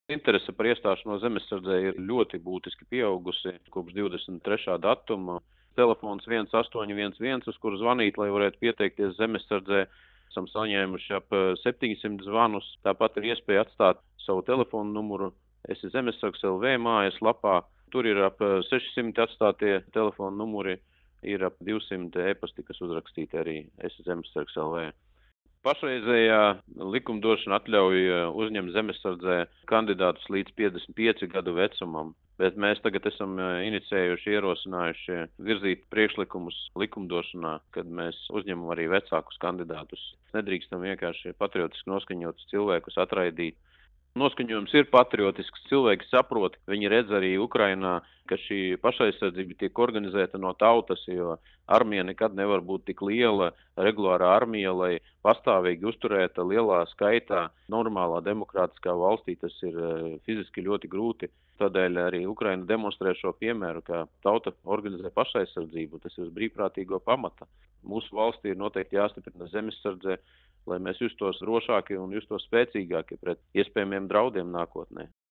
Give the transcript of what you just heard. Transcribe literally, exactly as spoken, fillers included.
Interese par iestāšanos zemesardzē ir ļoti būtiski pieaugusi kopš divdesmit trešā datuma. Telefons viens astoņi viens viens, uz kuru zvanīt, lai varētu pieteikties zemesardzē. Esam saņēmuši ap septiņsimt zvanus. Tāpat ir iespēja atstāt savu telefonu numuru esi zemesargs L V mājas lapā. Tur ir ap sešsimt atstātie telefonu numuri, ir ap divsimt e-pasti, kas uzrakstīti arī esi zemesargs L V. Pašreizējā likumdošana atļauj uzņemt zemesardzē kandidātus līdz piecdesmit pieci gadu vecumam, bet mēs tagad esam inicējuši, ierosinājuši virzīt priekšlikumus likumdošanā, kad mēs uzņemam arī vecākus kandidātus. Nedrīkstam vienkārši patriotiski noskaņotus cilvēkus atraidīt. Noskaņojums ir patriotisks, cilvēki saprot, viņi redz arī Ukrainā, ka šī pašaizsardzība tiek organizēta no tautas, jo armija nekad nevar būt tik liela, regulārā armija, lai pastāvīgi uzturēta lielā skaitā normālā demokrātiskā valstī, tas ir fiziski ļoti grūti. Tādēļ arī Ukraina demonstrē šo piemēru, ka tauta organizē pašaizsardzību, tas ir uz brīvprātīgo pamata. Mūsu valstī ir noteikti jāstiprina zemesardze, lai mēs justos drošāki un justos spēcīgāki pret iespējamiem draudiem nākotnē.